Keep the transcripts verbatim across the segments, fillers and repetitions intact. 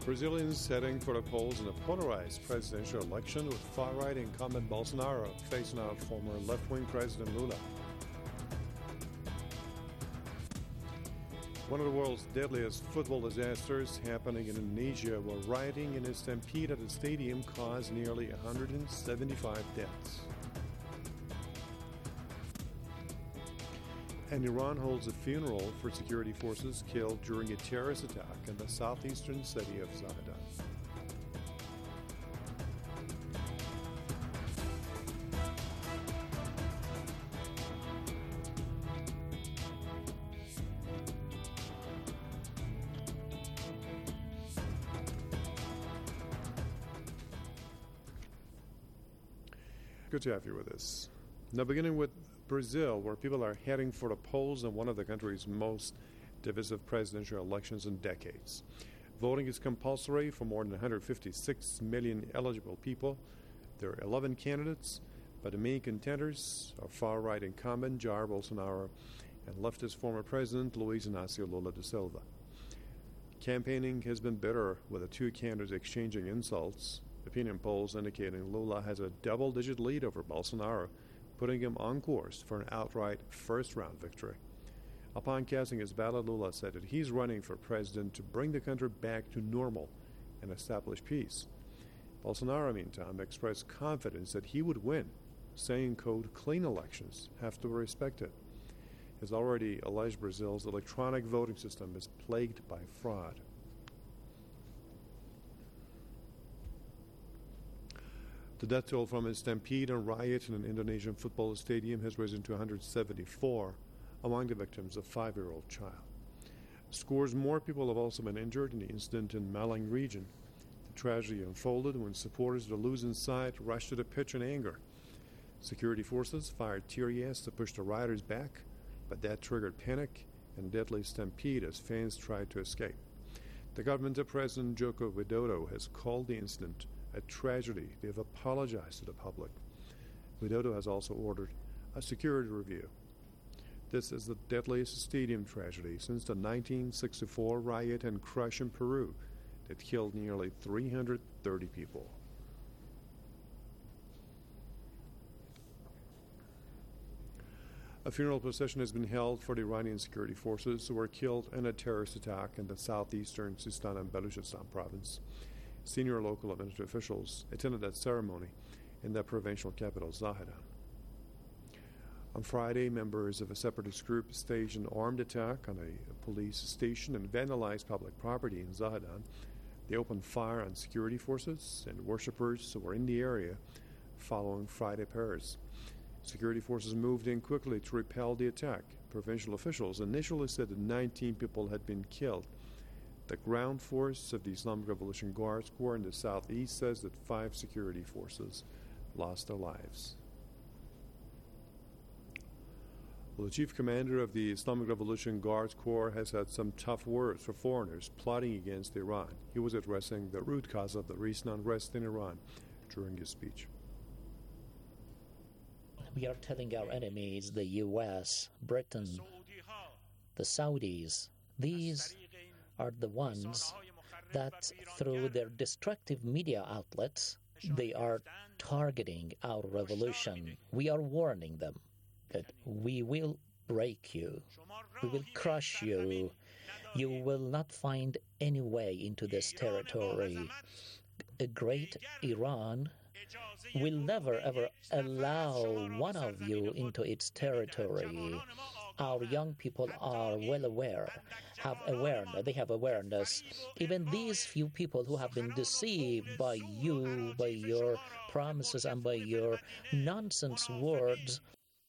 Brazilians heading for the polls in a polarized presidential election with far-right incumbent Bolsonaro facing out former left-wing President Lula. One of the world's deadliest football disasters happening in Indonesia, where rioting in a stampede at a stadium caused nearly one hundred seventy-five deaths. And Iran holds a funeral for security forces killed during a terrorist attack in the southeastern city of Zahedan. Good to have you with us. Now, beginning with Brazil, where people are heading for the polls in one of the country's most divisive presidential elections in decades. Voting is compulsory for more than one hundred fifty-six million eligible people. There are eleven candidates, but the main contenders are far-right incumbent Jair Bolsonaro and leftist former President Luiz Inácio Lula da Silva. Campaigning has been bitter, with the two candidates exchanging insults. Opinion polls indicating Lula has a double-digit lead over Bolsonaro, putting him on course for an outright first-round victory. Upon casting his ballot, Lula said that he's running for president to bring the country back to normal and establish peace. Bolsonaro, meantime, expressed confidence that he would win, saying, quote, "clean elections have to be respected." He has already alleged Brazil's electronic voting system is plagued by fraud. The death toll from a stampede and riot in an Indonesian football stadium has risen to one hundred seventy-four, among the victims a five-year-old child. Scores more people have also been injured in the incident in Malang region. The tragedy unfolded when supporters of the losing side rushed to the pitch in anger. Security forces fired tear gas to push the rioters back, but that triggered panic and deadly stampede as fans tried to escape. The government of President Joko Widodo has called the incident a tragedy. They have apologized to the public. Widodo has also ordered a security review. This is the deadliest stadium tragedy since the nineteen sixty-four riot and crush in Peru that killed nearly three hundred thirty people. A funeral procession has been held for the Iranian security forces who were killed in a terrorist attack in the southeastern Sistan and Baluchistan province. Senior local and military officials attended that ceremony in the provincial capital, Zahedan. On Friday, members of a separatist group staged an armed attack on a police station and vandalized public property in Zahedan. They opened fire on security forces and worshippers who were in the area following Friday prayers. Security forces moved in quickly to repel the attack. Provincial officials initially said that nineteen people had been killed. The ground force of the Islamic Revolution Guards Corps in the southeast says that five security forces lost their lives. Well, the chief commander of the Islamic Revolution Guards Corps has had some tough words for foreigners plotting against Iran. He was addressing the root cause of the recent unrest in Iran during his speech. We are telling our enemies, the U S, Britain, the Saudis, these are the ones that through their destructive media outlets, they are targeting our revolution. We are warning them that we will break you, we will crush you, you will not find any way into this territory. A great Iran will never ever allow one of you into its territory. Our young people are well aware, have awareness, they have awareness. Even these few people who have been deceived by you, by your promises and by your nonsense words.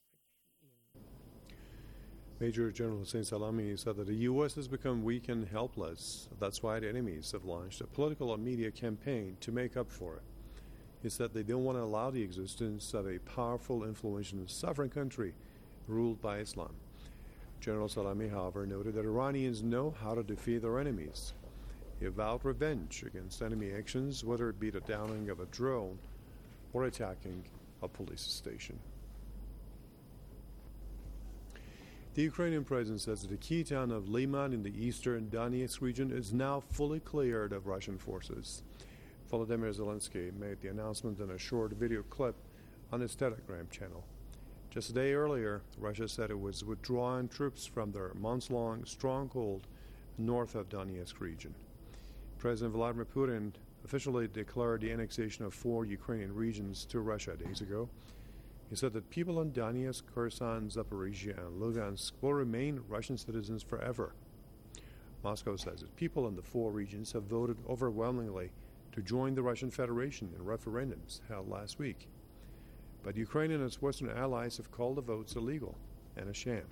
Major General Hussein Salami said that the U S has become weak and helpless. That's why the enemies have launched a political and media campaign to make up for it. He said they don't want to allow the existence of a powerful, influential, sovereign country ruled by Islam. General Salami, however, noted that Iranians know how to defeat their enemies. He vowed revenge against enemy actions, whether it be the downing of a drone or attacking a police station. The Ukrainian president says that the key town of Liman in the eastern Donetsk region is now fully cleared of Russian forces. Volodymyr Zelensky made the announcement in a short video clip on his Telegram channel. Just a day earlier, Russia said it was withdrawing troops from their months-long stronghold north of Donetsk region. President Vladimir Putin officially declared the annexation of four Ukrainian regions to Russia days ago. He said that people in Donetsk, Kherson, Zaporizhia, and Lugansk will remain Russian citizens forever. Moscow says that people in the four regions have voted overwhelmingly to join the Russian Federation in referendums held last week. But Ukraine and its Western allies have called the votes illegal and a sham.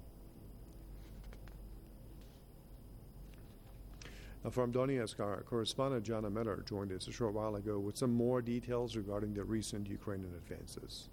Now from Donetsk, our correspondent Jana Miller joined us a short while ago with some more details regarding the recent Ukrainian advances.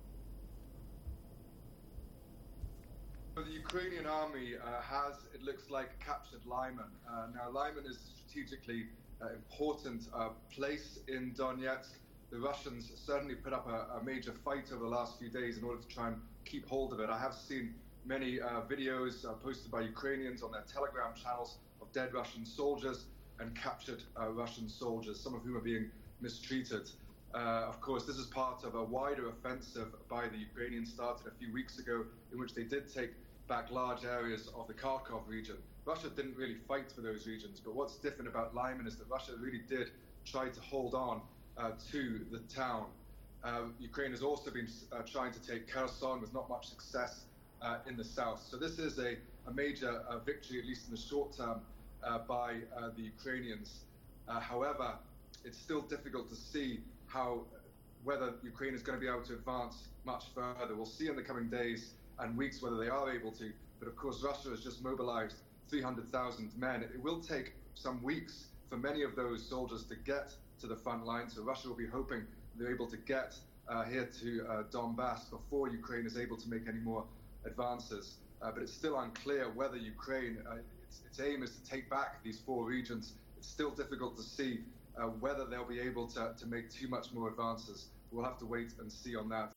The Ukrainian army uh, has, it looks like, captured Lyman. Uh, now, Lyman is a strategically uh, important uh, place in Donetsk. The Russians certainly put up a, a major fight over the last few days in order to try and keep hold of it. I have seen many uh, videos uh, posted by Ukrainians on their Telegram channels of dead Russian soldiers and captured uh, Russian soldiers, some of whom are being mistreated. Uh, of course, this is part of a wider offensive by the Ukrainians started a few weeks ago, in which they did take back large areas of the Kharkov region. Russia didn't really fight for those regions, but what's different about Lyman is that Russia really did try to hold on uh, to the town. Uh, Ukraine has also been uh, trying to take Kherson with not much success uh, in the south. So this is a, a major uh, victory, at least in the short term, uh, by uh, the Ukrainians. Uh, however, it's still difficult to see how whether Ukraine is going to be able to advance much further. We'll see in the coming days and weeks whether they are able to. But of course, Russia has just mobilized three hundred thousand men. It will take some weeks for many of those soldiers to get to the front line. So Russia will be hoping they're able to get uh, here to uh, Donbass before Ukraine is able to make any more advances. Uh, but it's still unclear whether Ukraine, uh, its, its aim is to take back these four regions. It's still difficult to see uh, whether they'll be able to, to make too much more advances. We'll have to wait and see on that.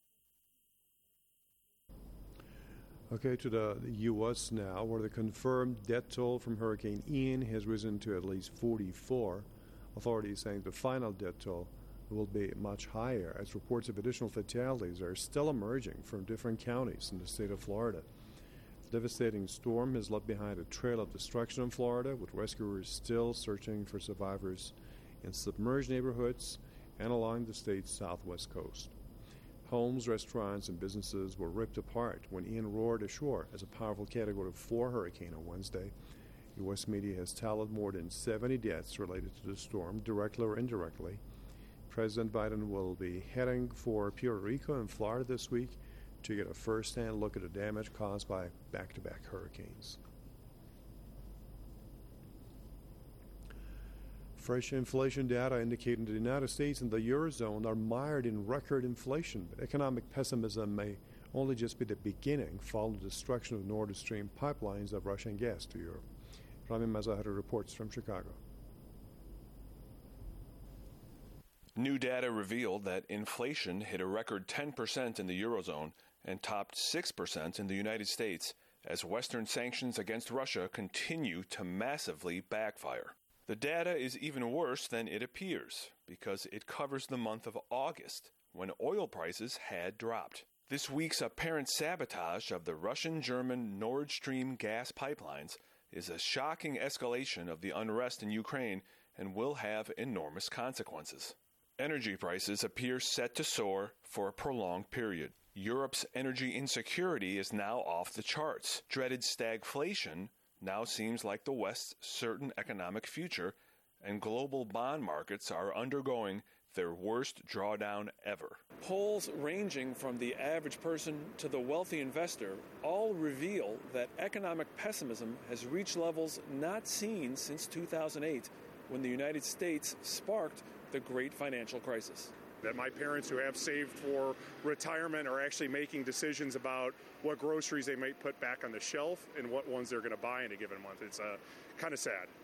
Okay, to the U S now, where the confirmed death toll from Hurricane Ian has risen to at least forty-four. Authorities saying the final death toll will be much higher, as reports of additional fatalities are still emerging from different counties in the state of Florida. The devastating storm has left behind a trail of destruction in Florida, with rescuers still searching for survivors in submerged neighborhoods and along the state's southwest coast. Homes, restaurants, and businesses were ripped apart when Ian roared ashore as a powerful Category four hurricane on Wednesday. U S media has tallied more than seventy deaths related to the storm, directly or indirectly. President Biden will be heading for Puerto Rico and Florida this week to get a first-hand look at the damage caused by back-to-back hurricanes. Fresh inflation data indicating that the United States and the Eurozone are mired in record inflation, but economic pessimism may only just be the beginning following the destruction of Nord Stream pipelines of Russian gas to Europe. Rami Mazahari reports from Chicago. New data revealed that inflation hit a record ten percent in the Eurozone and topped six percent in the United States as Western sanctions against Russia continue to massively backfire. The data is even worse than it appears because it covers the month of August, when oil prices had dropped. This week's apparent sabotage of the Russian-German Nord Stream gas pipelines is a shocking escalation of the unrest in Ukraine and will have enormous consequences. Energy prices appear set to soar for a prolonged period. Europe's energy insecurity is now off the charts. Dreaded stagflation now seems like the West's certain economic future, and global bond markets are undergoing their worst drawdown ever. Polls ranging from the average person to the wealthy investor all reveal that economic pessimism has reached levels not seen since two thousand eight, when the United States sparked the great financial crisis. That my parents who have saved for retirement are actually making decisions about what groceries they might put back on the shelf and what ones they're going to buy in a given month. It's uh, kind of sad.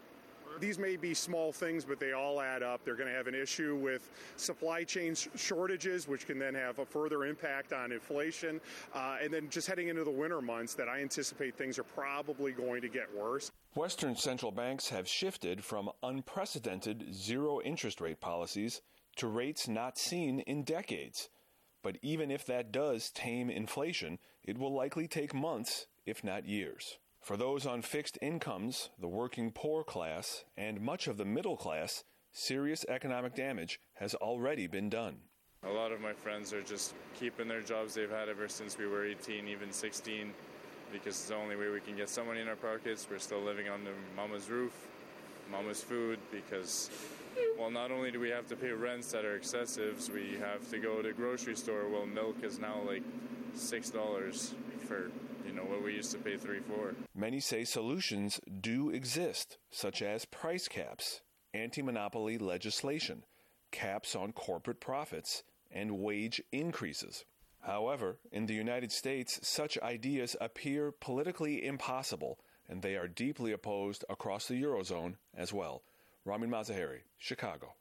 These may be small things, but they all add up. They're going to have an issue with supply chain sh- shortages, which can then have a further impact on inflation. Uh, and then just heading into the winter months, that I anticipate things are probably going to get worse. Western central banks have shifted from unprecedented zero interest rate policies to rates not seen in decades. But even if that does tame inflation, it will likely take months, if not years. For those on fixed incomes, the working poor class, and much of the middle class, serious economic damage has already been done. A lot of my friends are just keeping their jobs they've had ever since we were eighteen, even sixteen, because it's the only way we can get some money in our pockets. We're still living under mama's roof, mama's food, because, well, not only do we have to pay rents that are excessive, we have to go to the grocery store. Well, milk is now like six dollars for, you know, what we used to pay three, four. Many say solutions do exist, such as price caps, anti-monopoly legislation, caps on corporate profits, and wage increases. However, in the United States, such ideas appear politically impossible, and they are deeply opposed across the Eurozone as well. Ramin Mazaheri, Chicago.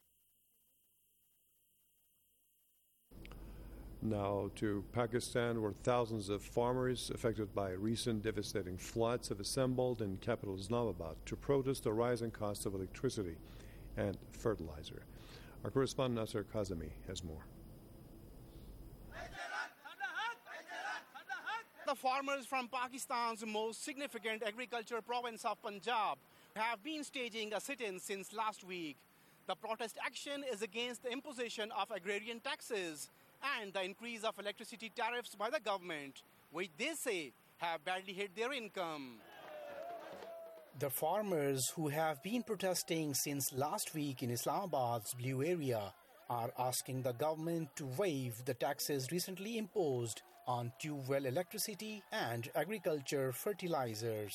Now to Pakistan, where thousands of farmers affected by recent devastating floods have assembled in capital Islamabad to protest the rising cost of electricity and fertilizer. Our correspondent Nasser Kazemi has more. The farmers from Pakistan's most significant agriculture province of Punjab have been staging a sit-in since last week. The protest action is against the imposition of agrarian taxes and the increase of electricity tariffs by the government, which they say have badly hit their income. The farmers who have been protesting since last week in Islamabad's Blue area are asking the government to waive the taxes recently imposed on tube-well electricity and agriculture fertilizers.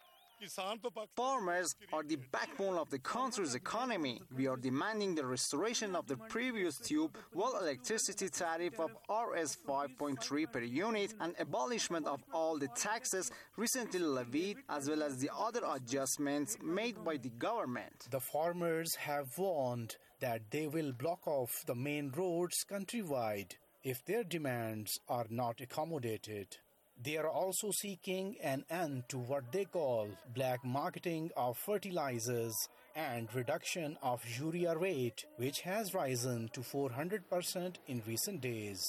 Farmers are the backbone of the country's economy. We are demanding the restoration of the previous tube-well electricity tariff of R S five point three per unit and abolishment of all the taxes recently levied, as well as the other adjustments made by the government. The farmers have warned that they will block off the main roads countrywide if their demands are not accommodated. They are also seeking an end to what they call black marketing of fertilizers and reduction of urea rate, which has risen to four hundred percent in recent days.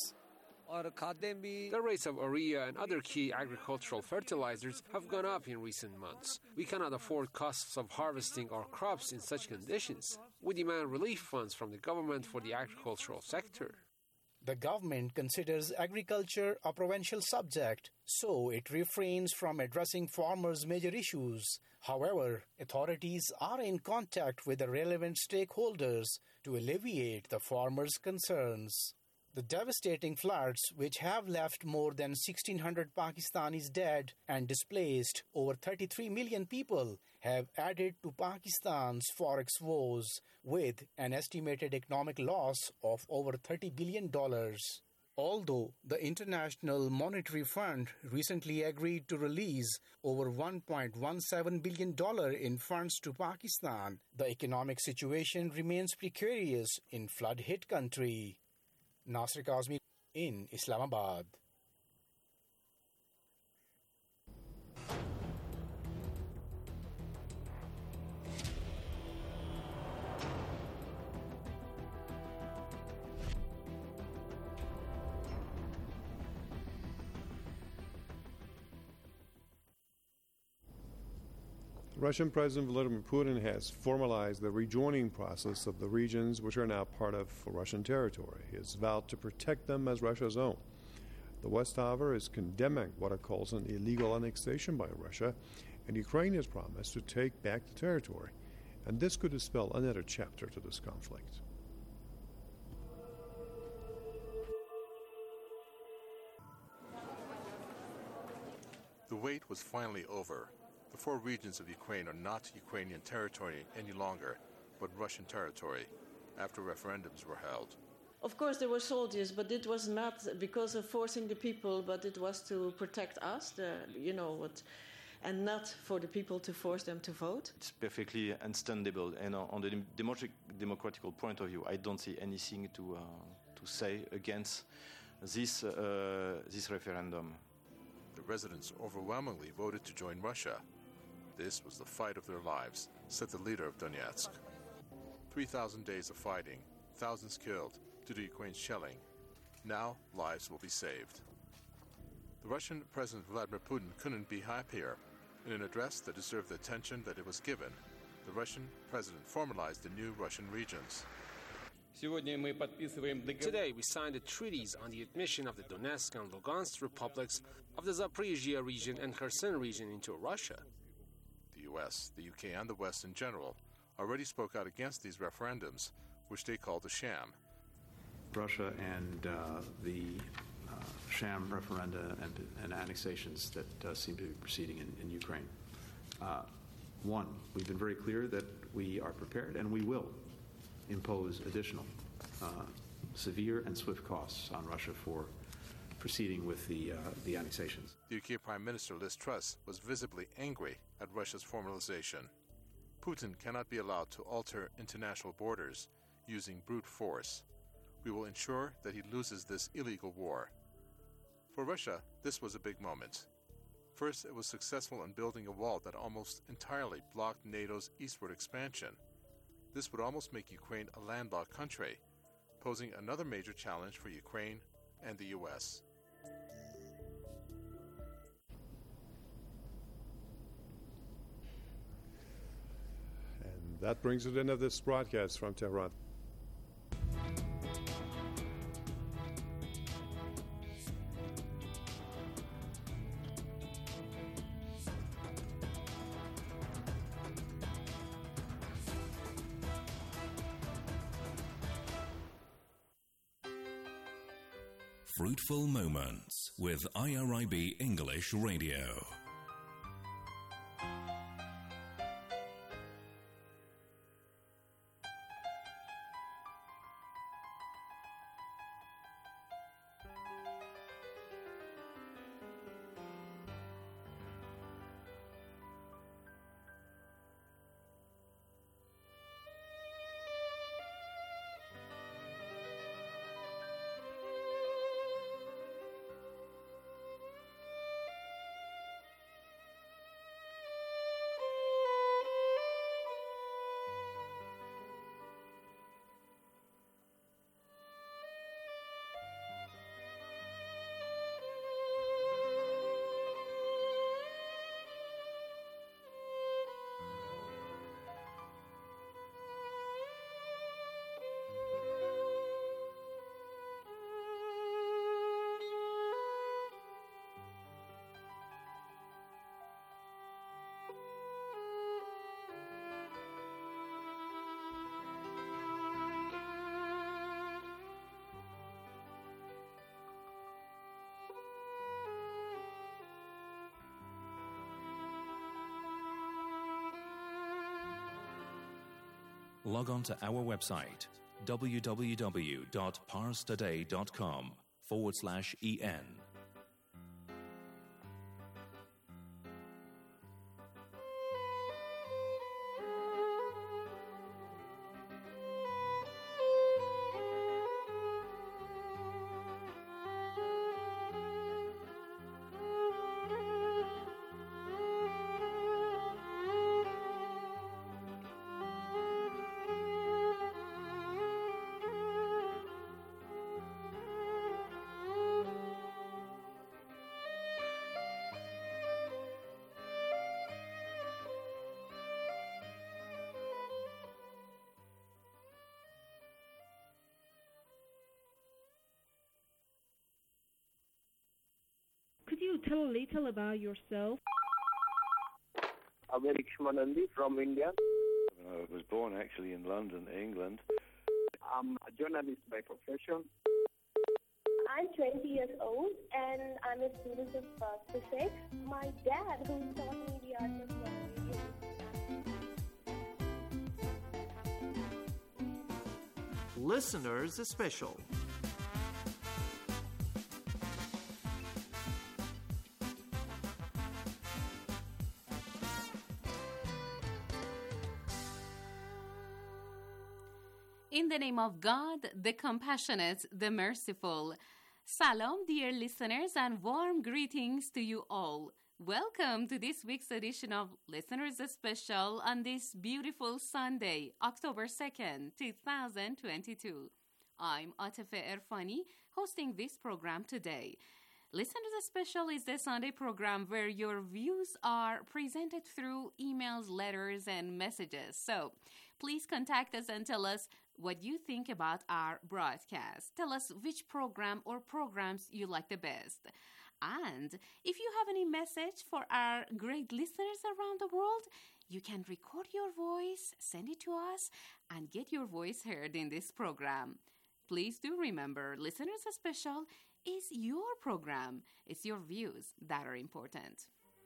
The rates of urea and other key agricultural fertilizers have gone up in recent months. We cannot afford costs of harvesting our crops in such conditions. We demand relief funds from the government for the agricultural sector. The government considers agriculture a provincial subject, so it refrains from addressing farmers' major issues. However, authorities are in contact with the relevant stakeholders to alleviate the farmers' concerns. The devastating floods, which have left more than sixteen hundred Pakistanis dead and displaced over thirty-three million people, have added to Pakistan's forex woes, with an estimated economic loss of over thirty billion dollars. Although the International Monetary Fund recently agreed to release over one point one seven billion dollars in funds to Pakistan, the economic situation remains precarious in flood-hit country. Nasser Kazmi in Islamabad. Russian President Vladimir Putin has formalized the rejoining process of the regions which are now part of Russian territory. He has vowed to protect them as Russia's own. The West, however, is condemning what it calls an illegal annexation by Russia, and Ukraine has promised to take back the territory. And this could dispel another chapter to this conflict. The wait was finally over. The four regions of Ukraine are not Ukrainian territory any longer, but Russian territory, after referendums were held. Of course, there were soldiers, but it was not because of forcing the people, but it was to protect us, the, you know, what, and not for the people to force them to vote? It's perfectly understandable, and on the democratic democratical point of view, I don't see anything to uh, to say against this uh, this referendum. The residents overwhelmingly voted to join Russia. This was the fight of their lives, said the leader of Donetsk. three thousand days of fighting, thousands killed due to Ukraine's shelling. Now lives will be saved. The Russian President Vladimir Putin couldn't be happier. In an address that deserved the attention that it was given, the Russian president formalized the new Russian regions. Today, we signed the treaties on the admission of the Donetsk and Lugansk republics of the Zaporizhia region and Kherson region into Russia. The U S, the U K, and the West in general already spoke out against these referendums, which they called a sham. Russia and uh, the uh, sham referenda and, and annexations that uh, seem to be proceeding in, in Ukraine. Uh, one, we've been very clear that we are prepared and we will impose additional uh, severe and swift costs on Russia for proceeding with the, uh, the annexations. The U K Prime Minister Liz Truss was visibly angry at Russia's formalization. Putin cannot be allowed to alter international borders using brute force. We will ensure that he loses this illegal war. For Russia, this was a big moment. First, it was successful in building a wall that almost entirely blocked NATO's eastward expansion. This would almost make Ukraine a landlocked country, posing another major challenge for Ukraine and the U S. And that brings it into this broadcast from Tehran. Fruitful Moments with I R I B English Radio. Log on to our website, www.parstoday.com forward slash EN. Could you tell a little about yourself? I'm Eric Shmanandi from India. I was born actually in London, England. I'm a journalist by profession. I'm twenty years old and I'm a student of uh, physics. My dad, who taught me the art of radio. Listeners Special. In the name of God, the compassionate, the merciful. Salam, dear listeners, and warm greetings to you all. Welcome to this week's edition of Listeners Special on this beautiful Sunday, October second, twenty twenty-two. I'm Atife Erfani, hosting this program today. Listeners Special is the Sunday program where your views are presented through emails, letters, and messages. So please contact us and tell us what you think about our broadcast. Tell us which program or programs you like the best. And if you have any message for our great listeners around the world, you can record your voice, send it to us, and get your voice heard in this program. Please do remember, Listeners Special is your program. It's your views that are important.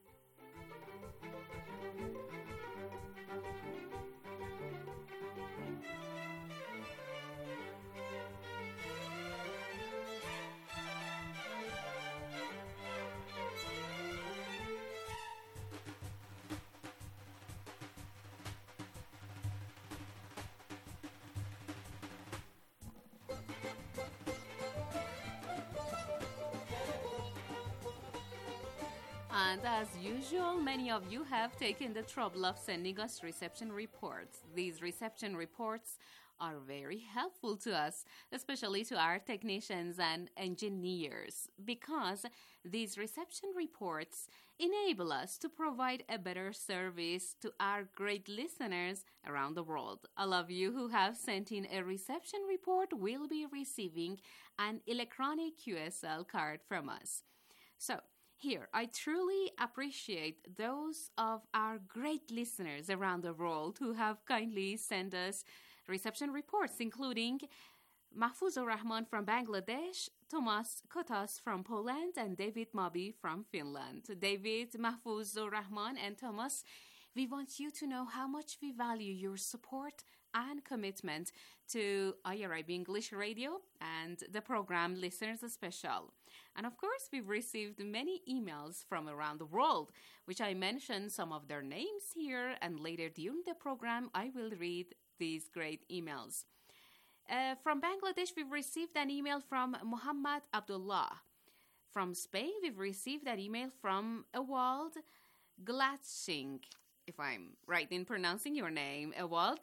And as usual, many of you have taken the trouble of sending us reception reports. These reception reports are very helpful to us, especially to our technicians and engineers, because these reception reports enable us to provide a better service to our great listeners around the world. All of you who have sent in a reception report will be receiving an electronic Q S L card from us. So, here, I truly appreciate those of our great listeners around the world who have kindly sent us reception reports, including Mahfouzur Rahman from Bangladesh, Thomas Kotas from Poland, and David Moby from Finland. David, Mahfouzur Rahman, and Thomas, we want you to know how much we value your support and commitment to I R I B English Radio and the program Listeners Special. And of course, we've received many emails from around the world, which I mentioned some of their names here, and later during the program, I will read these great emails. Uh, from Bangladesh, we've received an email from Muhammad Abdullah. From Spain, we've received an email from Ewald Gladsing, if I'm right in pronouncing your name, Ewald.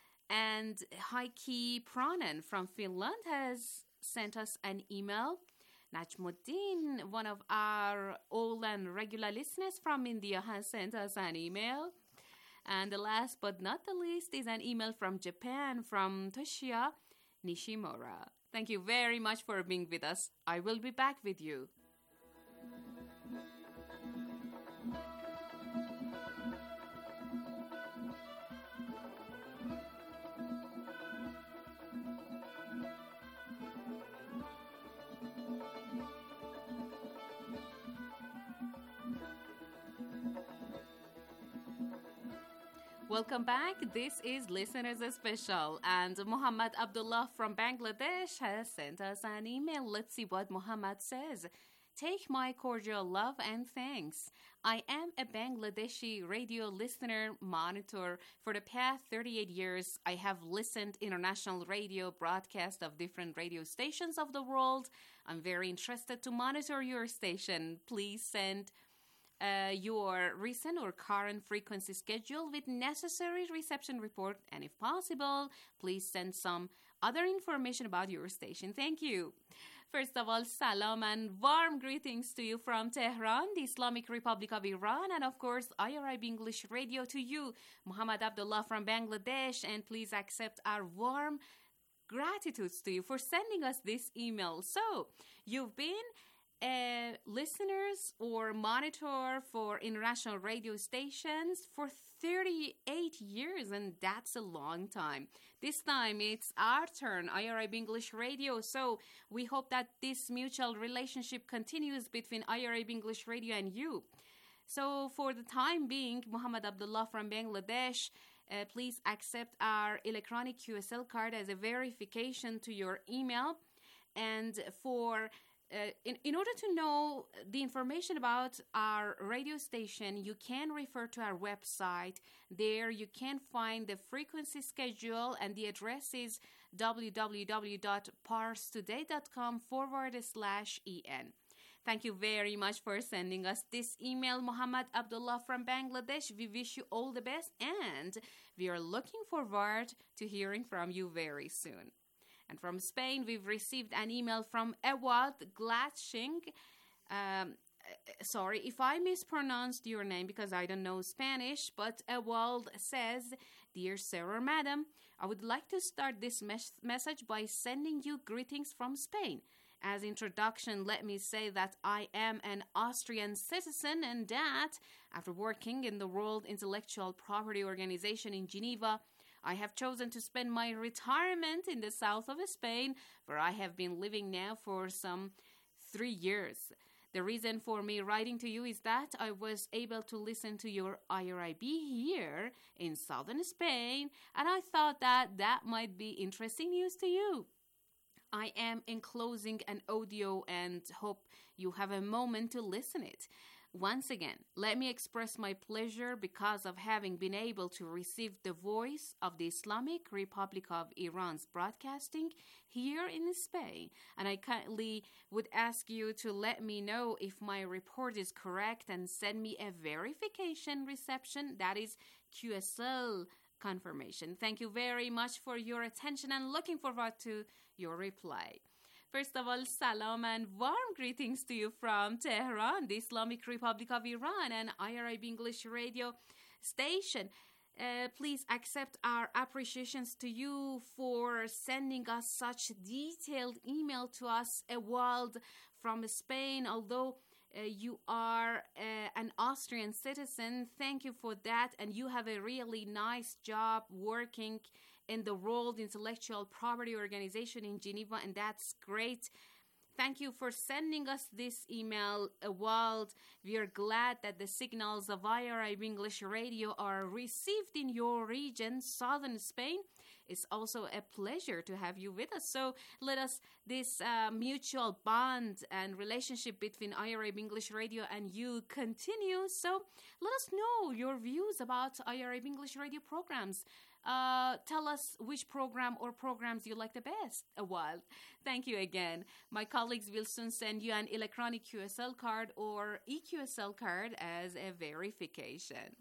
And Heikki Pranen from Finland has sent us an email. Najmuddin, one of our old and regular listeners from India, has sent us an email. And the last but not the least is an email from Japan from Toshiya Nishimura. Thank you very much for being with us. I will be back with you. Welcome back. This is Listeners Special, and Muhammad Abdullah from Bangladesh has sent us an email. Let's see what Muhammad says. Take my cordial love and thanks. I am a Bangladeshi radio listener monitor. For the past thirty-eight years, I have listened international radio broadcasts of different radio stations of the world. I'm very interested to monitor your station. Please send Uh, your recent or current frequency schedule with necessary reception report, and if possible, please send some other information about your station. Thank you. First of all, salam and warm greetings to you from Tehran, the Islamic Republic of Iran, and of course, I R I B English Radio to you, Muhammad Abdullah from Bangladesh, and please accept our warm gratitudes to you for sending us this email. So, you've been Uh, listeners or monitor for international radio stations for thirty-eight years, and that's a long time. This time it's our turn, I R I B English Radio, so we hope that this mutual relationship continues between I R I B English Radio and you. So for the time being, Muhammad Abdullah from Bangladesh, uh, please accept our electronic Q S L card as a verification to your email. And for uh, in, in order to know the information about our radio station, you can refer to our website. There you can find the frequency schedule, and the address is www.parstoday.com forward slash en. Thank you very much for sending us this email, Muhammad Abdullah from Bangladesh. We wish you all the best, and we are looking forward to hearing from you very soon. And from Spain, we've received an email from Ewald Glatsching. Um, sorry if I mispronounced your name because I don't know Spanish, but Ewald says, "Dear Sir or Madam, I would like to start this mes- message by sending you greetings from Spain. As introduction, let me say that I am an Austrian citizen and that, after working in the World Intellectual Property Organization in Geneva, I have chosen to spend my retirement in the south of Spain, where I have been living now for some three years. The reason for me writing to you is that I was able to listen to your I R I B here in southern Spain, and I thought that that might be interesting news to you. I am enclosing an audio and hope you have a moment to listen it. Once again, let me express my pleasure because of having been able to receive the voice of the Islamic Republic of Iran's broadcasting here in Spain. And I kindly would ask you to let me know if my report is correct and send me a verification reception, that is Q S L confirmation. Thank you very much for your attention and looking forward to your reply. First of all, salam and warm greetings to you from Tehran, the Islamic Republic of Iran, and I R I B English radio station. Uh, please accept our appreciations to you for sending us such detailed email to us, Ewald from Spain. Although uh, you are uh, an Austrian citizen, thank you for that, and you have a really nice job working in the World Intellectual Property Organization in Geneva, and that's great. Thank you for sending us this email, Ewald. We are glad that the signals of I R I B English Radio are received in your region, southern Spain. It's also a pleasure to have you with us. So let us, this uh, mutual bond and relationship between I R I B English Radio and you continue. So let us know your views about I R I B English Radio programs. Uh, tell us which program or programs you like the best. A while. Thank you again. My colleagues will soon send you an electronic Q S L card or E Q S L card as a verification.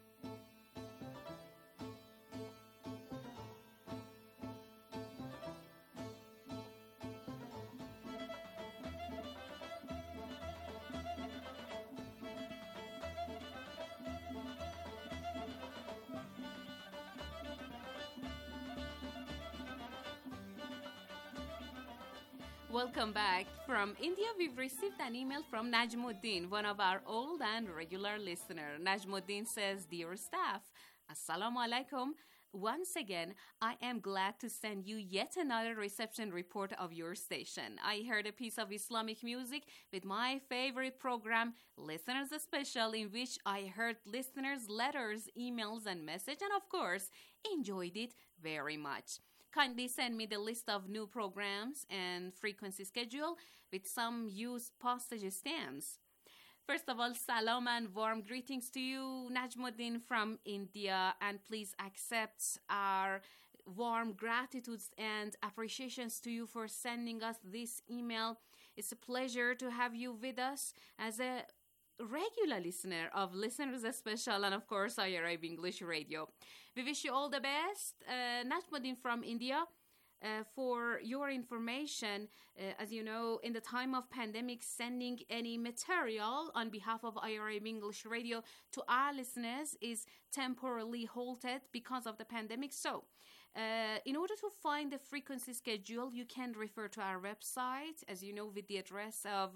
Welcome back. From India, we've received an email from Najmuddin, one of our old and regular listeners. Najmuddin says, "Dear staff, Assalamu alaikum. Once again, I am glad to send you yet another reception report of your station. I heard a piece of Islamic music with my favorite program, Listeners Special, in which I heard listeners' letters, emails, and messages, and of course, enjoyed it very much. Kindly send me the list of new programs and frequency schedule with some used postage stamps." First of all, salam and warm greetings to you, Najmuddin from India, and please accept our warm gratitudes and appreciations to you for sending us this email. It's a pleasure to have you with us as a regular listener of Listeners Special and, of course, I R I B English Radio. We wish you all the best. Uh, Najmuddin from India, uh, for your information, uh, as you know, in the time of pandemic, sending any material on behalf of I R I B English Radio to our listeners is temporarily halted because of the pandemic. So, Uh, in order to find the frequency schedule, you can refer to our website, as you know, with the address of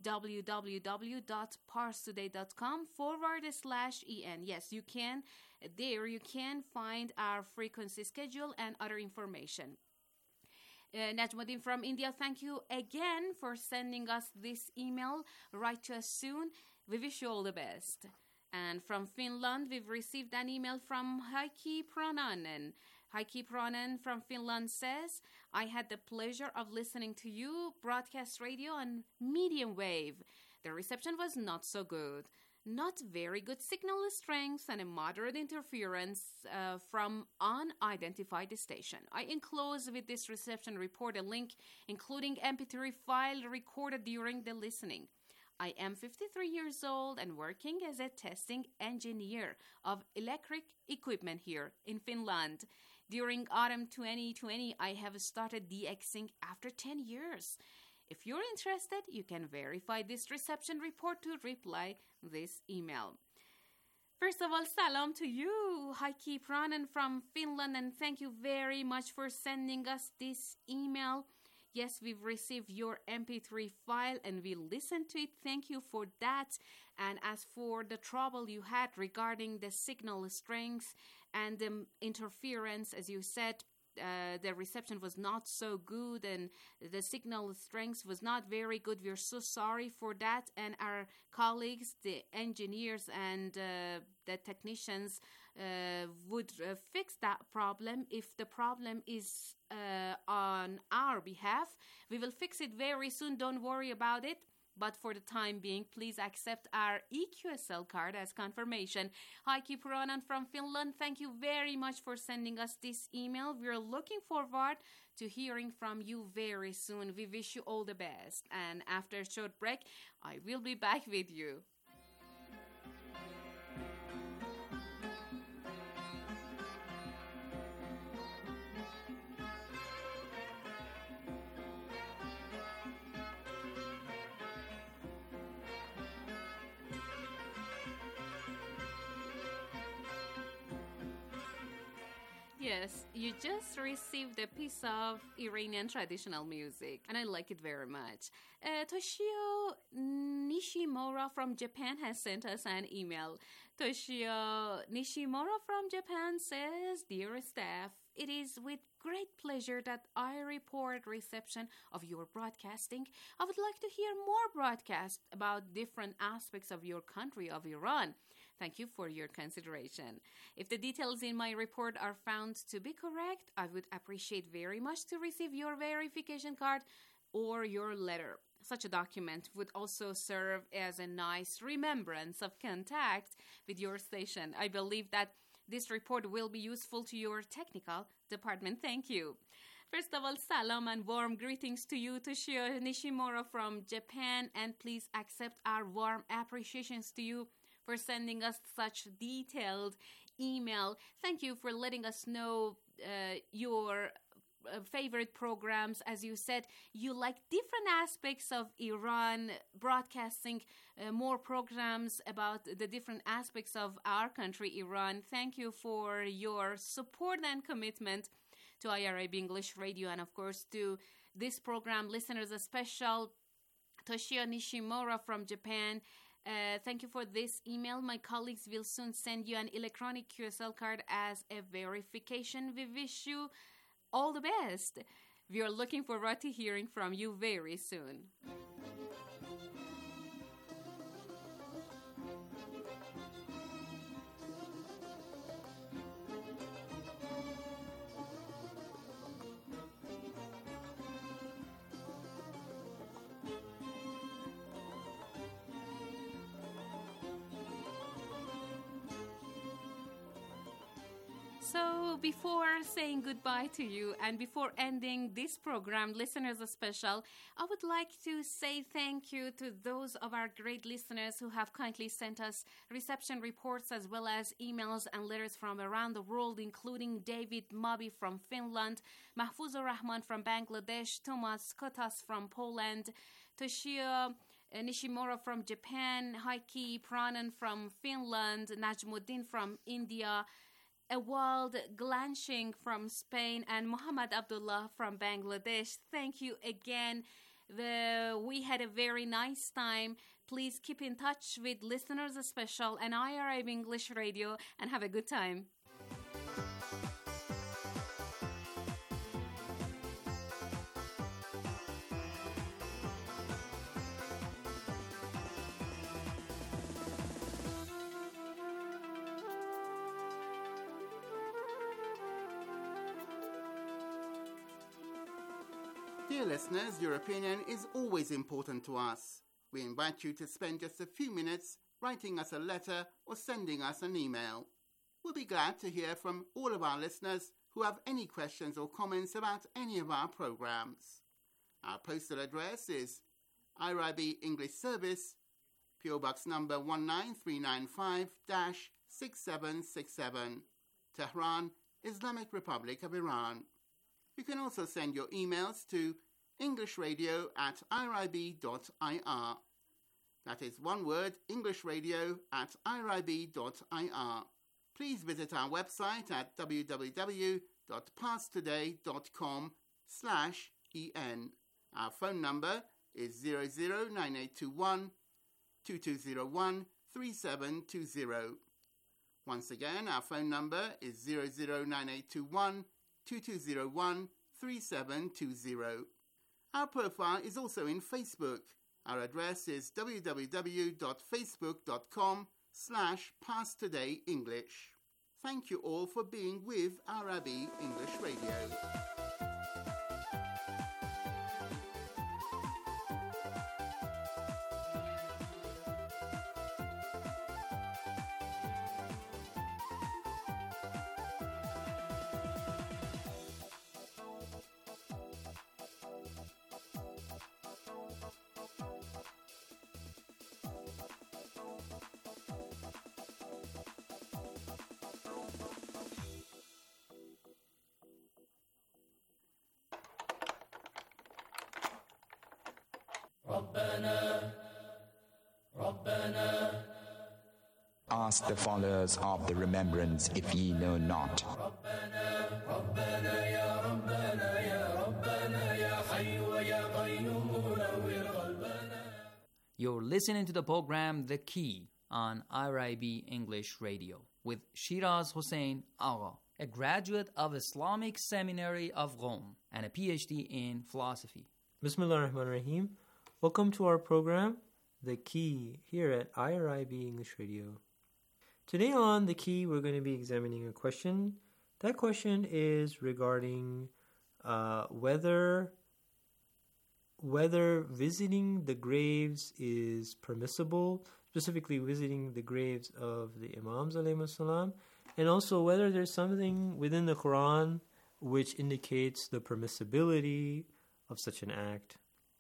www.parstoday.com forward slash en. Yes, you can. There you can find our frequency schedule and other information. Uh, Najmuddin from India, thank you again for sending us this email. Write to us soon. We wish you all the best. And from Finland, we've received an email from Heikki Prananen. Heikki Pronen from Finland says, I had the pleasure of listening to you broadcast radio on medium wave. The reception was not so good. Not very good signal strength and a moderate interference uh, from unidentified station. I enclose with this reception report a link including M P three file recorded during the listening. I am fifty-three years old and working as a testing engineer of electric equipment here in Finland. During autumn twenty twenty, I have started DXing after ten years. If you're interested, you can verify this reception report to reply this email. First of all, salam to you, Heikki Pronen from Finland, and thank you very much for sending us this email. Yes, we've received your M P three file and we listened to it. Thank you for that. And as for the trouble you had regarding the signal strength and the interference, as you said, Uh, the reception was not so good and the signal strength was not very good. We're so sorry for that. And our colleagues, the engineers and uh, the technicians uh, would uh, fix that problem. If the problem is uh, on our behalf, we will fix it very soon. Don't worry about it. But for the time being, please accept our E Q S L card as confirmation. Heikki Pronen from Finland, thank you very much for sending us this email. We're looking forward to hearing from you very soon. We wish you all the best. And after a short break, I will be back with you. Yes, you just received a piece of Iranian traditional music, and I like it very much. Uh, Toshio Nishimura from Japan has sent us an email. Toshio Nishimura from Japan says, Dear staff, it is with great pleasure that I report reception of your broadcasting. I would like to hear more broadcasts about different aspects of your country of Iran. Thank you for your consideration. If the details in my report are found to be correct, I would appreciate very much to receive your verification card or your letter. Such a document would also serve as a nice remembrance of contact with your station. I believe that this report will be useful to your technical department. Thank you. First of all, salam and warm greetings to you, Toshio Nishimura from Japan, and please accept our warm appreciations to you for sending us such detailed email. Thank you for letting us know uh, your uh, favorite programs. As you said, you like different aspects of Iran, broadcasting uh, more programs about the different aspects of our country, Iran. Thank you for your support and commitment to I R I B English Radio, and of course to this program listeners, a special Toshio Nishimura from Japan. Uh, thank you for this email. My colleagues will soon send you an electronic Q S L card as a verification. We wish you all the best. We are looking forward to hearing from you very soon. So before saying goodbye to you and before ending this program, Listeners Special, I would like to say thank you to those of our great listeners who have kindly sent us reception reports as well as emails and letters from around the world, including David Mabi from Finland, Mahfuzur Rahman from Bangladesh, Thomas Kotas from Poland, Toshio Nishimura from Japan, Heikki Pronen from Finland, Najmuddin from India, Ewald Glanshing from Spain, and Muhammad Abdullah from Bangladesh. Thank you again. The, we had a very nice time. Please keep in touch with Listeners Special and I R I B English Radio and have a good time. Dear listeners, your opinion is always important to us. We invite you to spend just a few minutes writing us a letter or sending us an email. We'll be glad to hear from all of our listeners who have any questions or comments about any of our programs. Our postal address is I R I B English Service, P O Box number one nine three nine five, six seven six seven, Tehran, Islamic Republic of Iran. You can also send your emails to englishradio at irib dot I R. That is one word, englishradio at irib dot I R. Please visit our website at w w w dot pasttoday dot com slash en. Our phone number is zero zero nine eight two one, two two zero one, three seven two zero. Once again, our phone number is zero zero nine eight two one, two two zero one, three seven two zero. Our profile is also in Facebook. Our address is w w w dot facebook dot com slash passtodayenglish. Thank you all for being with Arabi English Radio. Ask the followers of the remembrance if ye know not. You're listening to the program The Key on I R I B English Radio with Shiraz Hussain Agha, a graduate of Islamic Seminary of Rome and a P H D in philosophy. Bismillah ar-Rahman ar-Rahim. Welcome to our program, The Key, here at I R I B English Radio. Today on The Key, we're going to be examining a question. That question is regarding uh, whether whether visiting the graves is permissible, specifically visiting the graves of the Imams alayhi salam, and also whether there's something within the Quran which indicates the permissibility of such an act.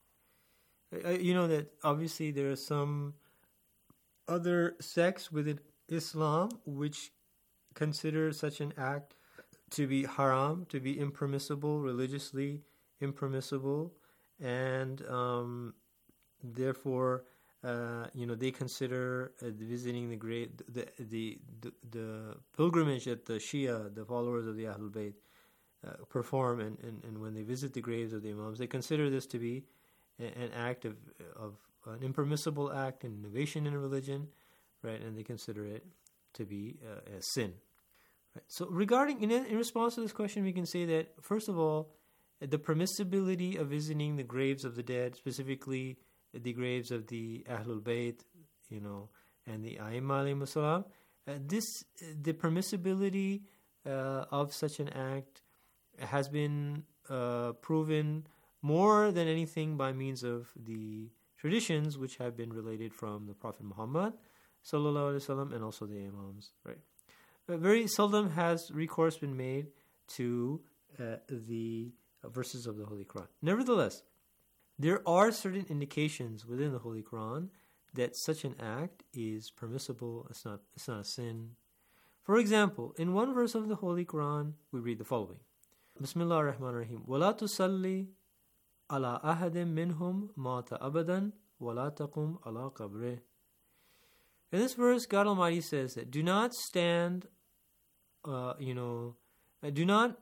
You know that obviously there are some other sects within Islam which consider such an act to be haram, to be impermissible, religiously impermissible, and um, therefore, uh, you know, they consider uh, visiting the grave, the, the the the pilgrimage that the Shia, the followers of the Ahlul Bayt, uh, perform, and, and, and when they visit the graves of the Imams, they consider this to be an act of of an impermissible act, an innovation in religion, right? And they consider it to be uh, a sin. Right? So, regarding in, in response to this question, we can say that first of all, the permissibility of visiting the graves of the dead, specifically the graves of the Ahlul Bayt, you know, and the A'imma alayhimus salam, uh, this the permissibility uh, of such an act has been uh, proven more than anything by means of the traditions which have been related from the Prophet Muhammad sallallahu alaihi wasallam and also the Imams, right? But very seldom has recourse been made to uh, the verses of the Holy Quran. Nevertheless, there are certain indications within the Holy Quran that such an act is permissible. It's not. It's not a sin. For example, in one verse of the Holy Quran, we read the following: Bismillah ar-Rahman ar-Rahim. وَلَا تُصَلِّ عَلَىٰ أَحَدٍ مِّنْهُمْ مَاتَ أَبَدًا وَلَا تَقُمْ عَلَىٰ قَبْرِهِ. In this verse, God Almighty says that do not stand, uh, you know, do not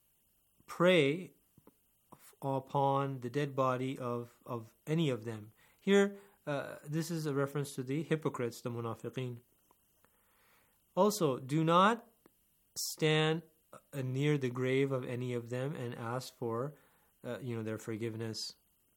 pray upon the dead body of, of any of them. Here, uh, this is a reference to the hypocrites, the munafiqeen. Also, do not stand uh, near the grave of any of them and ask for, uh, you know, their forgiveness.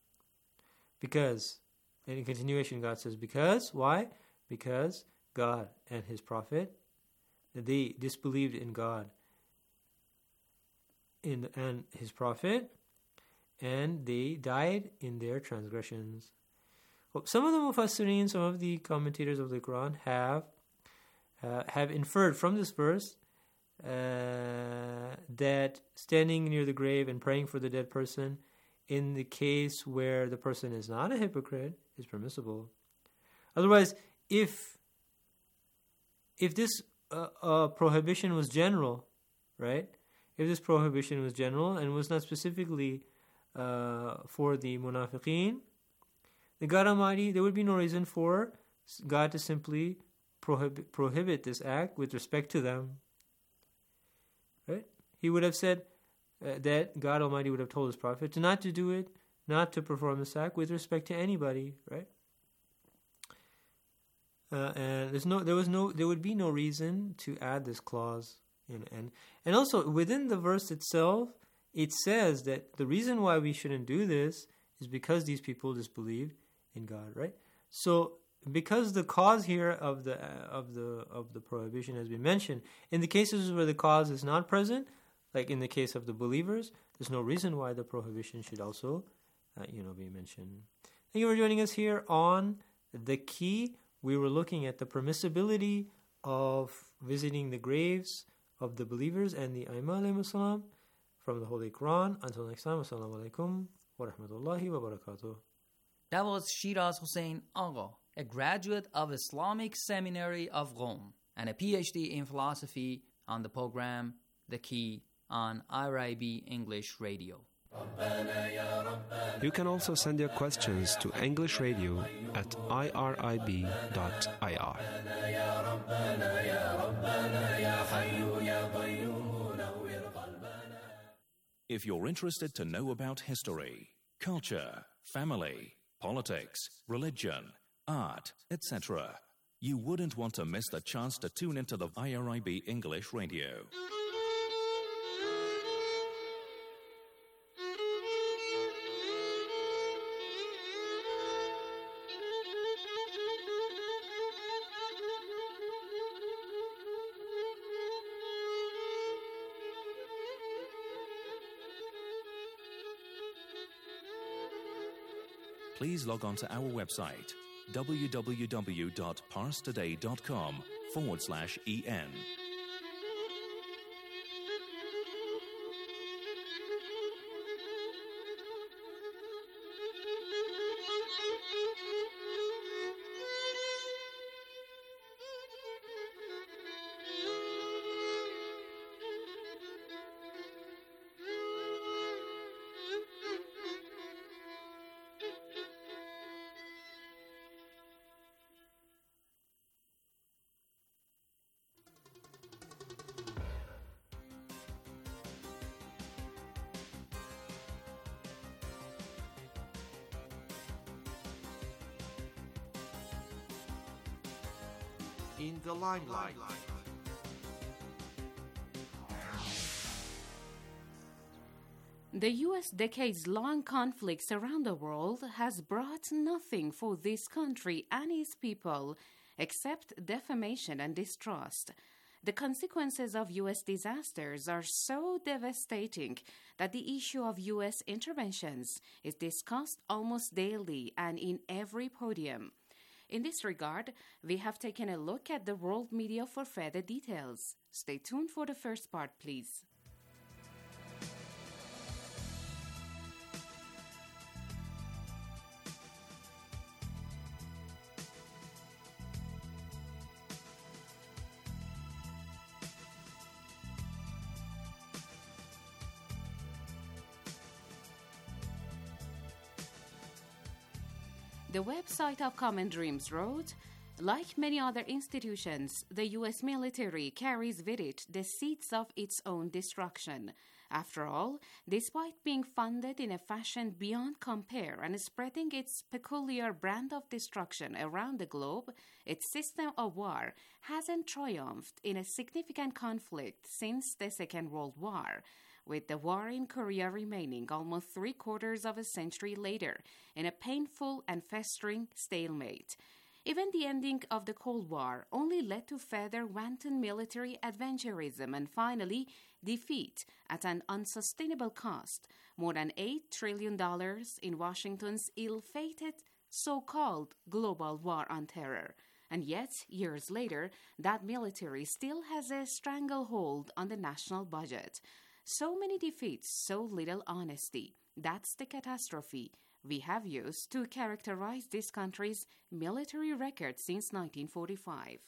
Because, and in continuation, God says, because, why? Because God and His Prophet, they disbelieved in God in and His Prophet, and they died in their transgressions. Some of the Mufassirin, some of the commentators of the Quran have uh, have inferred from this verse uh, that standing near the grave and praying for the dead person in the case where the person is not a hypocrite is permissible. Otherwise, if if this uh, uh, prohibition was general, right? If this prohibition was general and was not specifically uh, for the munafiqeen, the God Almighty, there would be no reason for God to simply prohibit, prohibit this act with respect to them. Right? He would have said uh, that God Almighty would have told His Prophet to not to do it, not to perform this act with respect to anybody. Right? Uh, and there's no, there was no, there would be no reason to add this clause in, and and also within the verse itself, it says that the reason why we shouldn't do this is because these people disbelieved in God, right? So because the cause here of the uh, of the of the prohibition has been mentioned, in the cases where the cause is not present, like in the case of the believers, there's no reason why the prohibition should also, uh, you know, be mentioned. Thank you for joining us here on The Key. We were looking at the permissibility of visiting the graves of the believers and the Aimma alayhimus salam from the Holy Quran. Until next time, assalamu alaikum wa rahmatullahi wa barakatuh. That was Shiraz Hussain Agha, a graduate of Islamic Seminary of Rome and a P H D in philosophy on the program The Key on I R I B English Radio. You can also send your questions to English Radio at I R I B dot I R. If you're interested to know about history, culture, family, politics, religion, art, et cetera, you wouldn't want to miss the chance to tune into the I R I B English Radio. Please log on to our website, www.parstoday.com forward slash EN. In the limelight. The U S decades-long conflicts around the world has brought nothing for this country and its people except defamation and distrust. The consequences of U S disasters are so devastating that the issue of U S interventions is discussed almost daily and in every podium. In this regard, we have taken a look at the world media for further details. Stay tuned for the first part, please. The website of Common Dreams wrote, like many other institutions, the U S military carries with it the seeds of its own destruction. After all, despite being funded in a fashion beyond compare and spreading its peculiar brand of destruction around the globe, its system of war hasn't triumphed in a significant conflict since the Second World War, with the war in Korea remaining almost three-quarters of a century later in a painful and festering stalemate. Even the ending of the Cold War only led to further wanton military adventurism and finally defeat at an unsustainable cost, more than eight trillion dollars in Washington's ill-fated so-called global war on terror. And yet, years later, that military still has a stranglehold on the national budget. So many defeats, so little honesty. That's the catastrophe we have used to characterize this country's military record since nineteen forty-five.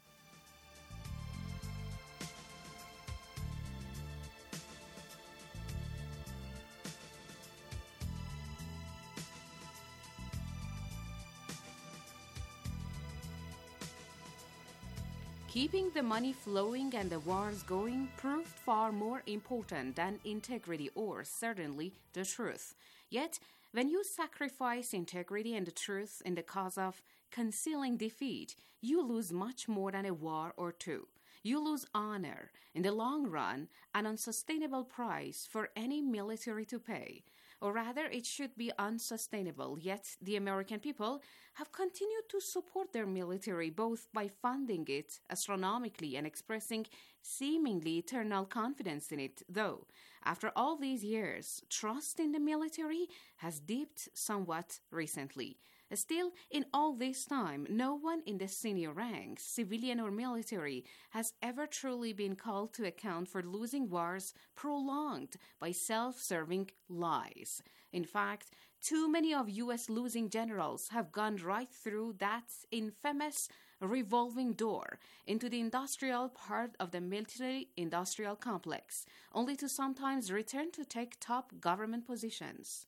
Keeping the money flowing and the wars going proved far more important than integrity or certainly the truth. Yet, when you sacrifice integrity and the truth in the cause of concealing defeat, you lose much more than a war or two. You lose honor, in the long run, an unsustainable price for any military to pay. Or rather, it should be unsustainable, yet the American people have continued to support their military both by funding it astronomically and expressing seemingly eternal confidence in it, though, after all these years, trust in the military has dipped somewhat recently. Still, in all this time, no one in the senior ranks, civilian or military, has ever truly been called to account for losing wars prolonged by self-serving lies. In fact, too many of U S losing generals have gone right through that infamous revolving door into the industrial part of the military-industrial complex, only to sometimes return to take top government positions.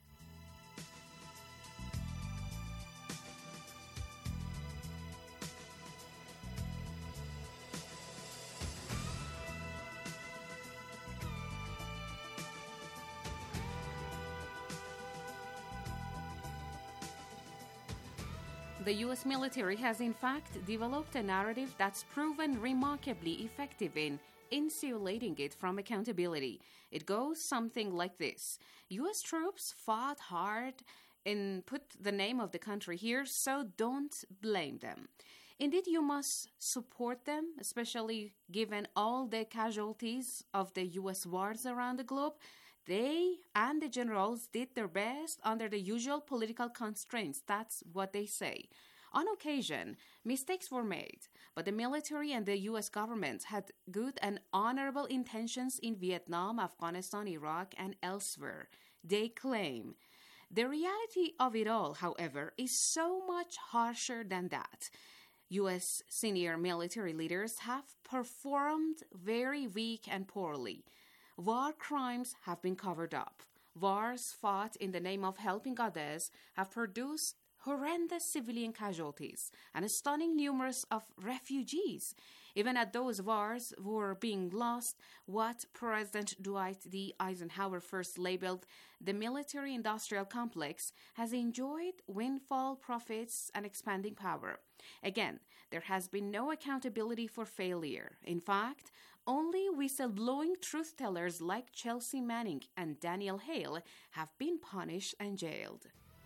The U S military has in fact developed a narrative that's proven remarkably effective in insulating it from accountability. It goes something like this. U S troops fought hard and put the name of the country here, so don't blame them. Indeed, you must support them, especially given all the casualties of the U S wars around the globe. They and the generals did their best under the usual political constraints. That's what they say. On occasion, mistakes were made, but the military and the U S government had good and honorable intentions in Vietnam, Afghanistan, Iraq, and elsewhere, they claim. The reality of it all, however, is so much harsher than that. U S senior military leaders have performed very weak and poorly. War crimes have been covered up. Wars fought in the name of helping others have produced horrendous civilian casualties and a stunning numerous of refugees. Even as those wars were being lost, what President Dwight D. Eisenhower first labeled the military-industrial complex has enjoyed windfall profits and expanding power. Again, there has been no accountability for failure. In fact, only whistleblowing truth-tellers like Chelsea Manning and Daniel Hale have been punished and jailed.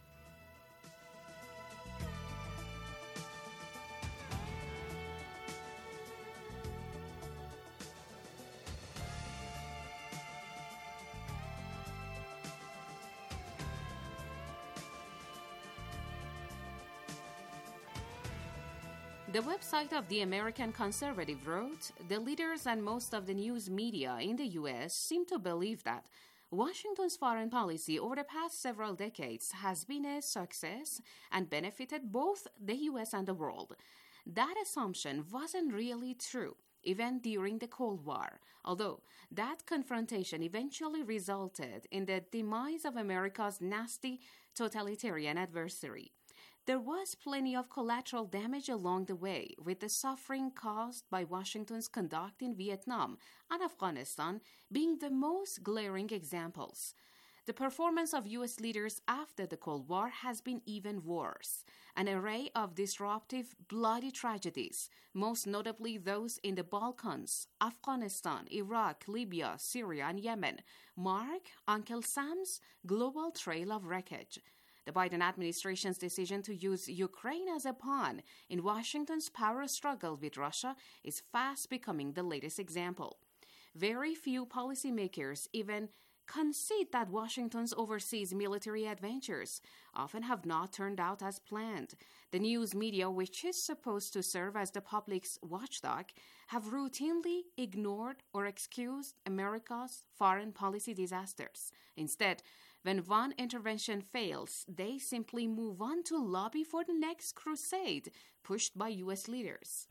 The website of the American Conservative wrote, the leaders and most of the news media in the U S seem to believe that Washington's foreign policy over the past several decades has been a success and benefited both the U S and the world. That assumption wasn't really true, even during the Cold War, although that confrontation eventually resulted in the demise of America's nasty totalitarian adversary. There was plenty of collateral damage along the way, with the suffering caused by Washington's conduct in Vietnam and Afghanistan being the most glaring examples. The performance of U S leaders after the Cold War has been even worse. An array of disruptive, bloody tragedies, most notably those in the Balkans, Afghanistan, Iraq, Libya, Syria, and Yemen, mark Uncle Sam's global trail of wreckage. The Biden administration's decision to use Ukraine as a pawn in Washington's power struggle with Russia is fast becoming the latest example. Very few policymakers even concede that Washington's overseas military adventures often have not turned out as planned. The news media, which is supposed to serve as the public's watchdog, have routinely ignored or excused America's foreign policy disasters. Instead, when one intervention fails, they simply move on to lobby for the next crusade pushed by U S leaders.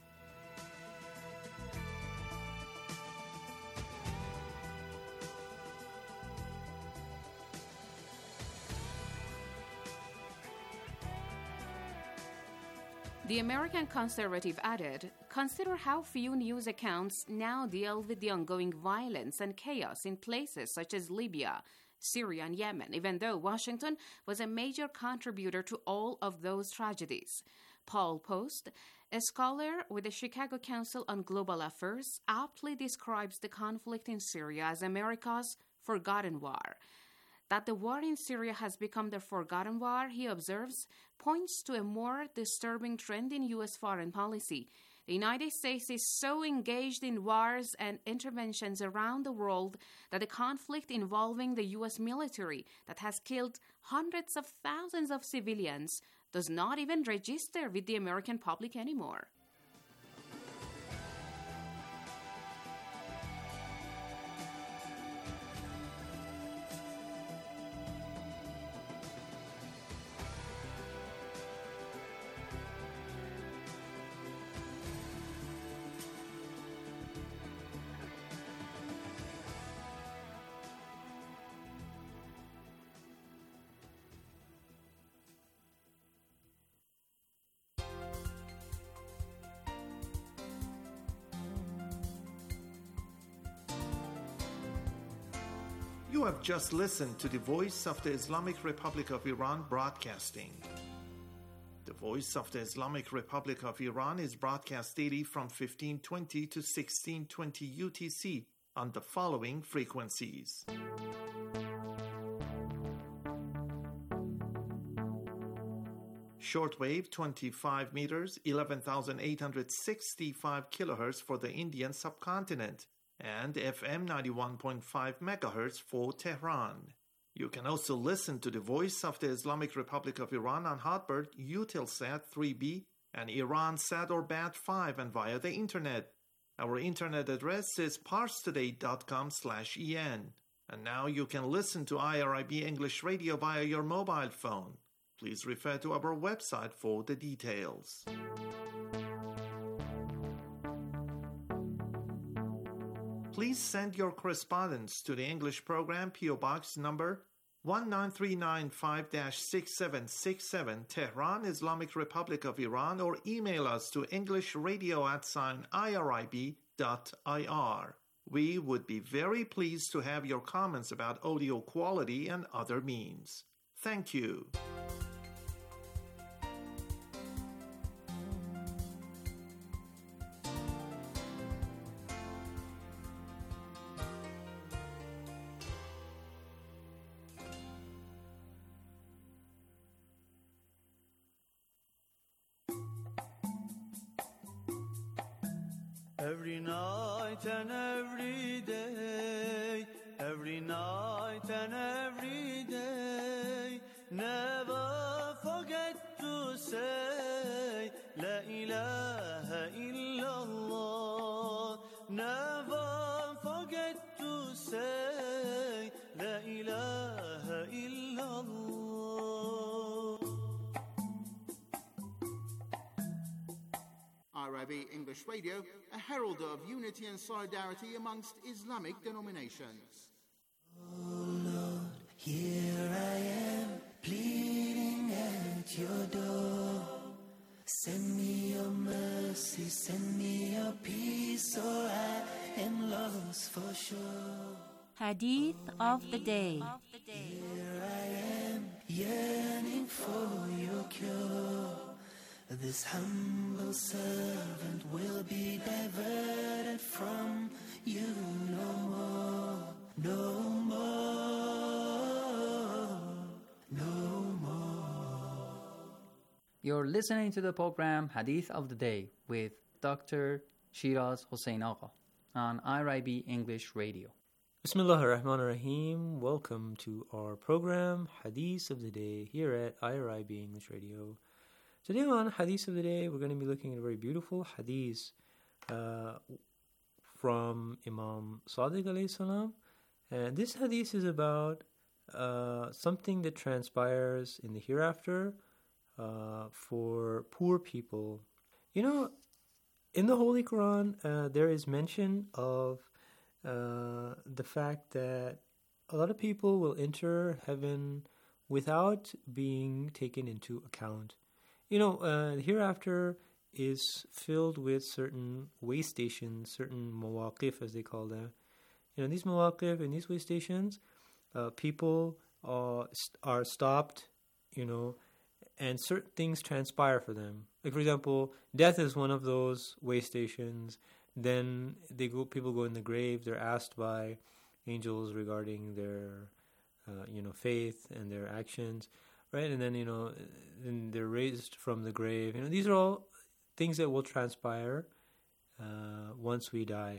The American conservative added, "Consider how few news accounts now deal with the ongoing violence and chaos in places such as Libya, Syria, and Yemen, even though Washington was a major contributor to all of those tragedies." Paul Post, a scholar with the Chicago Council on Global Affairs, aptly describes the conflict in Syria as America's forgotten war. That the war in Syria has become the forgotten war, he observes, points to a more disturbing trend in U S foreign policy. The United States is so engaged in wars and interventions around the world that the conflict involving the U S military that has killed hundreds of thousands of civilians does not even register with the American public anymore. You have just listened to the Voice of the Islamic Republic of Iran broadcasting. The Voice of the Islamic Republic of Iran is broadcast daily from fifteen twenty to sixteen twenty U T C on the following frequencies. Shortwave twenty-five meters, eleven thousand eight hundred sixty-five kilohertz for the Indian subcontinent, and F M ninety-one point five megahertz for Tehran. You can also listen to the Voice of the Islamic Republic of Iran on Hotbird, Eutelsat three B, and Iransat or Bat five, and via the Internet. Our Internet address is parstoday.com slash en. And now you can listen to I R I B English Radio via your mobile phone. Please refer to our website for the details. Please send your correspondence to the English program, P O Box number one nine three nine five dash six seven six seven, Tehran, Islamic Republic of Iran, or email us to englishradio at sign irib dot ir. We would be very pleased to have your comments about audio quality and other means. Thank you. Every night and every day, every night and every day, never forget to say La ilaha illallah. Never forget to say La ilaha illallah. I R I B English Radio, a herald of unity and solidarity amongst Islamic denominations. Oh Lord, here I am, pleading at your door. Send me your mercy, send me your peace, or I am lost for sure. Hadith of the day. Here I am, yearning for your cure. This humble servant will be diverted from you no more, no more, no more. You're listening to the program Hadith of the Day with Doctor Shiraz Hossein Agha on I R I B English Radio. Bismillah ar-Rahman ar-Rahim. Welcome to our program Hadith of the Day here at I R I B English Radio. Today on Hadith of the Day, we're going to be looking at a very beautiful hadith uh, from Imam Sadiq alayhi salam. And this hadith is about uh, something that transpires in the hereafter uh, for poor people. You know, in the Holy Quran, uh, there is mention of uh, the fact that a lot of people will enter heaven without being taken into account. You know, uh, hereafter is filled with certain way stations, certain mawaqif as they call them. You know, these mawaqif and these way stations, uh, people uh, st- are stopped, you know, and certain things transpire for them. Like, for example, death is one of those way stations. Then they go, people go in the grave. They're asked by angels regarding their, uh, you know, faith and their actions. Right, and then, you know, then they're raised from the grave. You know, these are all things that will transpire uh, once we die.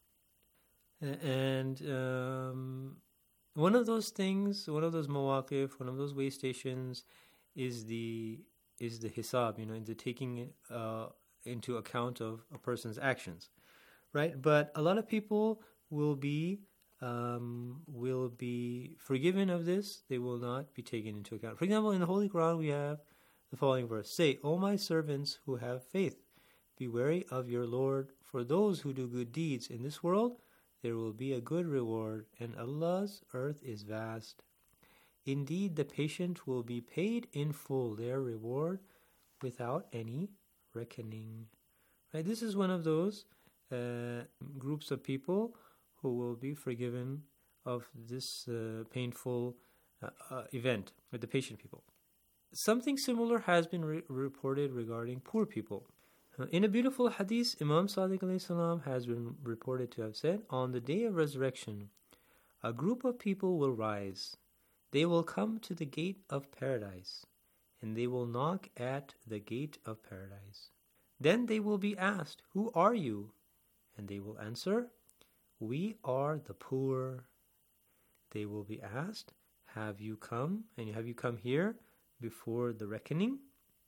And um, one of those things, one of those mawaqif, one of those way stations, is the is the hisab. You know, the taking uh, into account of a person's actions, right? But a lot of people will be. Um, will be forgiven of this. They will not be taken into account. For example, in the Holy Quran, we have the following verse. Say, O my servants who have faith, be wary of your Lord. For those who do good deeds in this world, there will be a good reward, and Allah's earth is vast. Indeed, the patient will be paid in full their reward without any reckoning. Right? This is one of those uh, groups of people who will be forgiven of this uh, painful uh, uh, event with the patient people. Something similar has been re- reported regarding poor people. Uh, in a beautiful hadith, Imam Sadiq alayhi salam has been reported to have said, on the day of resurrection, a group of people will rise. They will come to the gate of paradise, and they will knock at the gate of paradise. Then they will be asked, who are you? And they will answer, we are the poor. They will be asked, have you come, and have you come here before the reckoning,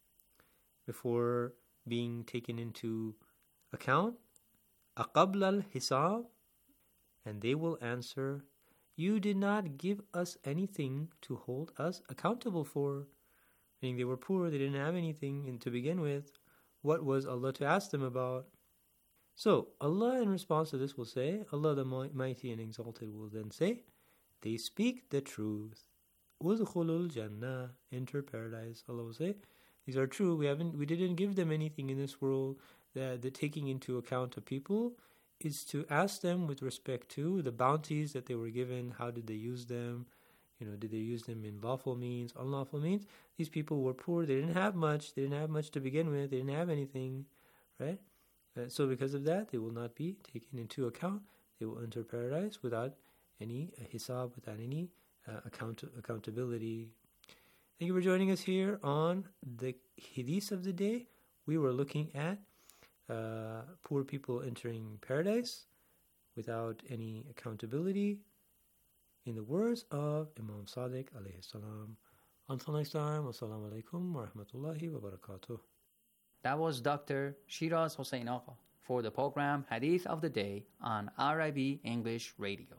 before being taken into account? أَقَبْلَ الْحِسَابِ? And they will answer, you did not give us anything to hold us accountable for. Meaning they were poor, they didn't have anything to begin with. What was Allah to ask them about? So, Allah in response to this will say, Allah the Mighty and Exalted will then say, they speak the truth. Udkhulul Jannah, enter paradise. Allah will say, these are true. We haven't, we didn't give them anything in this world. That the taking into account of people is to ask them with respect to the bounties that they were given. How did they use them? You know, did they use them in lawful means, unlawful means? These people were poor. They didn't have much. They didn't have much to begin with. They didn't have anything, right? Uh, so because of that, they will not be taken into account. They will enter paradise without any uh, hisab, without any uh, account accountability. Thank you for joining us here on the Hadith of the Day. We were looking at uh, poor people entering paradise without any accountability in the words of Imam Sadiq alayhi salam. Until next time, wassalamu alaikum wa rahmatullahi wa barakatuh. That was Doctor Shiraz Hossein Agha for the program Hadith of the Day on I R I B English Radio.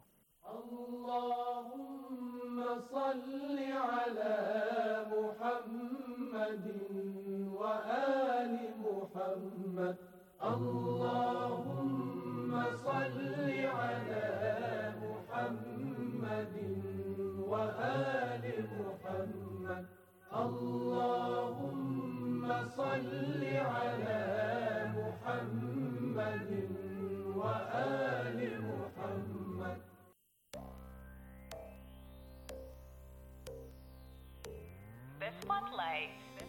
Allahumma salli ala Muhammadin wa ali Muhammad. Allahumma salli ala Muhammadin wa ali Muhammad. Allahumma salli ala Muhammadin wa ali Muhammad. The Spotlight.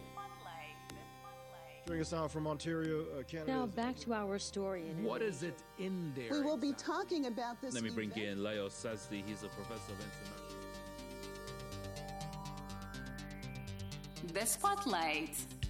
Joining us now from Ontario, uh, Canada. Now back to our story. In what is it in there? We will be talking about this. Let me bring in Leo Sazdi. He's a professor of international. The Spotlight.